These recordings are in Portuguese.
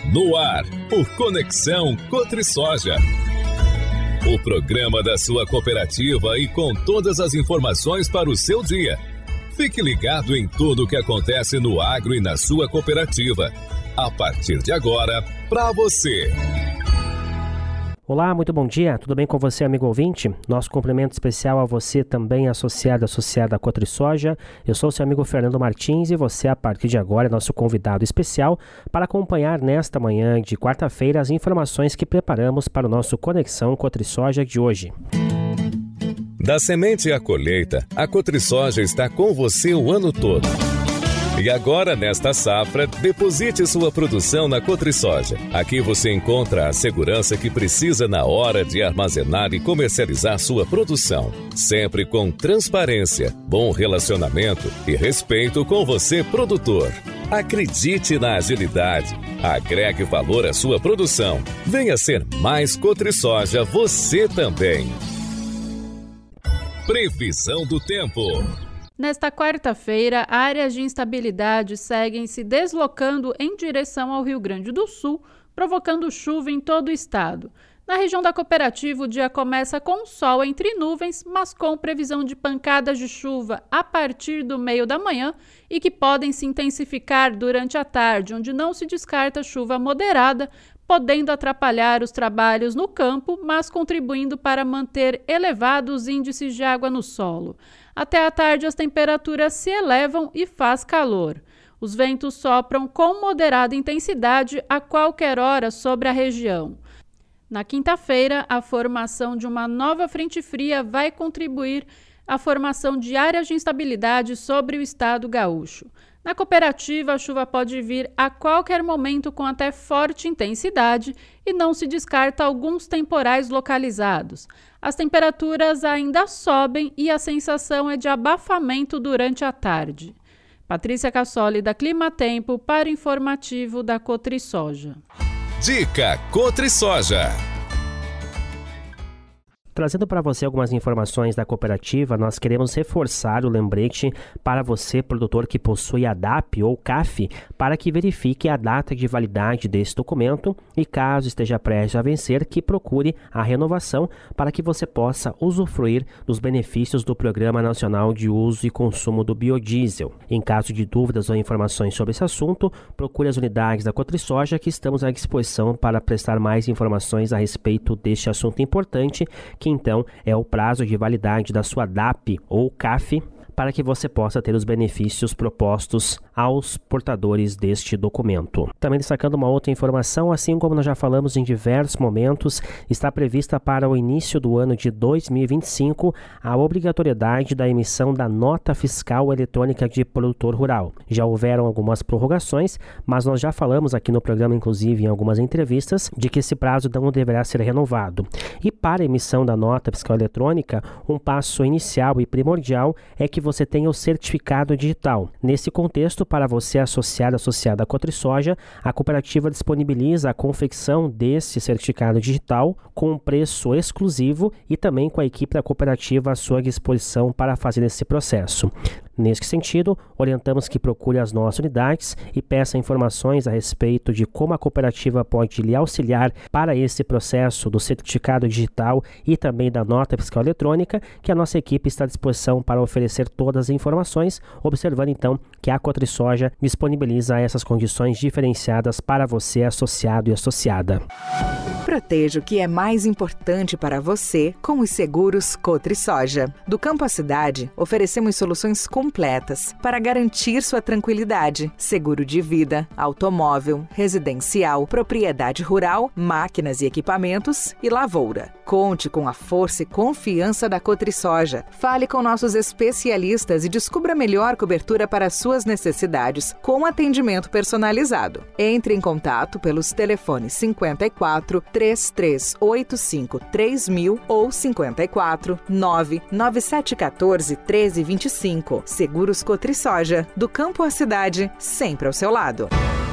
No ar, o Conexão Cotrisoja. O programa da sua cooperativa e com todas as informações para o seu dia. Fique ligado em tudo o que acontece no agro e na sua cooperativa. A partir de agora, para você. Olá, muito bom dia, tudo bem com você, amigo ouvinte? Nosso cumprimento especial a você também associada à Cotrisoja. Eu sou o seu amigo Fernando Martins e você, a partir de agora, é nosso convidado especial para acompanhar nesta manhã de quarta-feira as informações que preparamos para o nosso Conexão Cotrisoja de hoje. Da semente à colheita, a Cotrisoja está com você o ano todo. E agora, nesta safra, deposite sua produção na Cotrisoja. Aqui você encontra a segurança que precisa na hora de armazenar e comercializar sua produção. Sempre com transparência, bom relacionamento e respeito com você, produtor. Acredite na agilidade. Agregue valor à sua produção. Venha ser mais Cotrisoja você também. Previsão do tempo. Nesta quarta-feira, áreas de instabilidade seguem se deslocando em direção ao Rio Grande do Sul, provocando chuva em todo o estado. Na região da cooperativa, o dia começa com sol entre nuvens, mas com previsão de pancadas de chuva a partir do meio da manhã e que podem se intensificar durante a tarde, onde não se descarta chuva moderada, podendo atrapalhar os trabalhos no campo, mas contribuindo para manter elevados índices de água no solo. Até à tarde, as temperaturas se elevam e faz calor. Os ventos sopram com moderada intensidade a qualquer hora sobre a região. Na quinta-feira, a formação de uma nova frente fria vai contribuir à formação de áreas de instabilidade sobre o estado gaúcho. Na cooperativa, a chuva pode vir a qualquer momento com até forte intensidade e não se descarta alguns temporais localizados. As temperaturas ainda sobem e a sensação é de abafamento durante a tarde. Patrícia Cassoli, da Climatempo, para o informativo da Cotrisoja. Dica Cotrisoja. Trazendo para você algumas informações da cooperativa, nós queremos reforçar o lembrete para você, produtor que possui a DAP ou CAF, para que verifique a data de validade desse documento e, caso esteja prestes a vencer, que procure a renovação para que você possa usufruir dos benefícios do Programa Nacional de Uso e Consumo do Biodiesel. Em caso de dúvidas ou informações sobre esse assunto, procure as unidades da Cotrisoja, que estamos à disposição para prestar mais informações a respeito deste assunto importante, que então é o prazo de validade da sua DAP ou CAF, para que você possa ter os benefícios propostos aos portadores deste documento. Também destacando uma outra informação, assim como nós já falamos em diversos momentos, está prevista para o início do ano de 2025 a obrigatoriedade da emissão da nota fiscal eletrônica de produtor rural. Já houveram algumas prorrogações, mas nós já falamos aqui no programa, inclusive em algumas entrevistas, de que esse prazo não deverá ser renovado. E para a emissão da nota fiscal eletrônica, um passo inicial e primordial é que você tenha o certificado digital. Nesse contexto, para você associada à Cotrisoja, a cooperativa disponibiliza a confecção desse certificado digital com um preço exclusivo e também com a equipe da cooperativa à sua disposição para fazer esse processo. Nesse sentido, orientamos que procure as nossas unidades e peça informações a respeito de como a cooperativa pode lhe auxiliar para esse processo do certificado digital e também da nota fiscal eletrônica, que a nossa equipe está à disposição para oferecer todas as informações, observando então que a Cotrisoja disponibiliza essas condições diferenciadas para você, associado e associada. Proteja o que é mais importante para você com os seguros Cotrisoja. Do campo à cidade, oferecemos soluções completas para garantir sua tranquilidade. Seguro de vida, automóvel, residencial, propriedade rural, máquinas e equipamentos e lavoura. Conte com a força e confiança da Cotrisoja. Fale com nossos especialistas e descubra a melhor cobertura para suas necessidades com atendimento personalizado. Entre em contato pelos telefones 54 3385 3000 ou 54 99714 1325. Seguros Cotrisoja, do campo à cidade, sempre ao seu lado.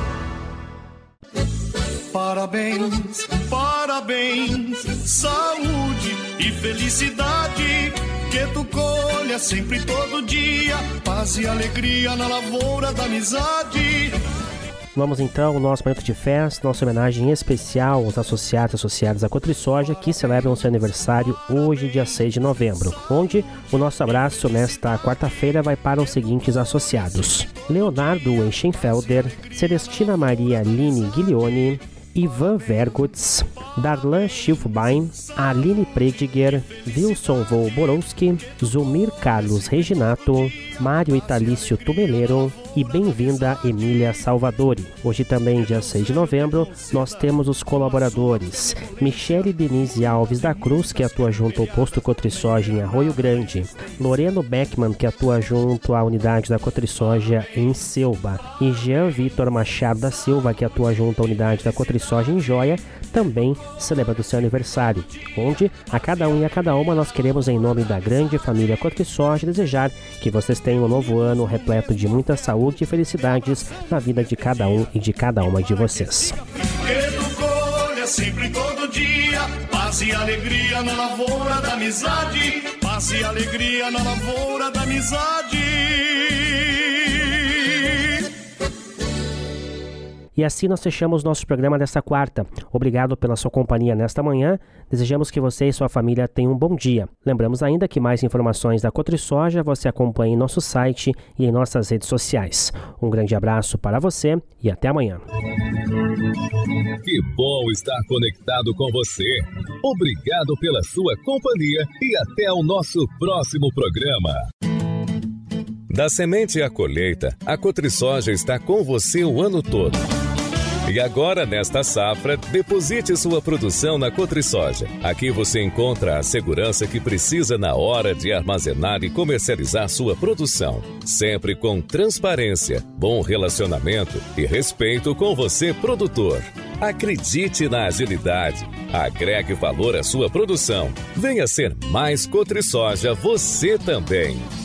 Parabéns, parabéns, saúde e felicidade, que tu colha sempre todo dia, paz e alegria na lavoura da amizade. Vamos então ao nosso momento de festa, nossa homenagem especial aos associados e associadas da Cotrisoja que celebram seu aniversário hoje, dia 6 de novembro, onde o nosso abraço nesta quarta-feira vai para os seguintes associados: Leonardo Eichenfelder, Celestina Maria Aline Guilioni, Ivan Vergutz, Darlan Schilfbein, Aline Prediger, Wilson Volborowski, Zumir Carlos Reginato, Mário Italício Tumeleiro e bem-vinda Emília Salvadori. Hoje também, dia 6 de novembro, nós temos os colaboradores: Michele Denise Alves da Cruz, que atua junto ao posto Cotrisoja em Arroio Grande, Loreno Beckman, que atua junto à unidade da Cotrisoja em Selva, e Jean Vitor Machado da Silva, que atua junto à unidade da Cotrisoja em Joia, também celebrando seu aniversário, onde a cada um e a cada uma nós queremos, em nome da grande família Cotrisoja, desejar que vocês tenham um novo ano repleto de muita saúde e felicidades na vida de cada um e de cada uma de vocês. Sempre todo dia, paz e alegria na lavoura da amizade, paz e alegria na lavoura da amizade. E assim nós fechamos nosso programa desta quarta. Obrigado pela sua companhia nesta manhã. Desejamos que você e sua família tenham um bom dia. Lembramos ainda que mais informações da Cotrisoja você acompanha em nosso site e em nossas redes sociais. Um grande abraço para você e até amanhã. Que bom estar conectado com você. Obrigado pela sua companhia e até o nosso próximo programa. Da semente à colheita, a Cotrisoja está com você o ano todo. E agora, nesta safra, deposite sua produção na Cotrisoja. Aqui você encontra a segurança que precisa na hora de armazenar e comercializar sua produção. Sempre com transparência, bom relacionamento e respeito com você, produtor. Acredite na agilidade. Agregue valor à sua produção. Venha ser mais Cotrisoja você também.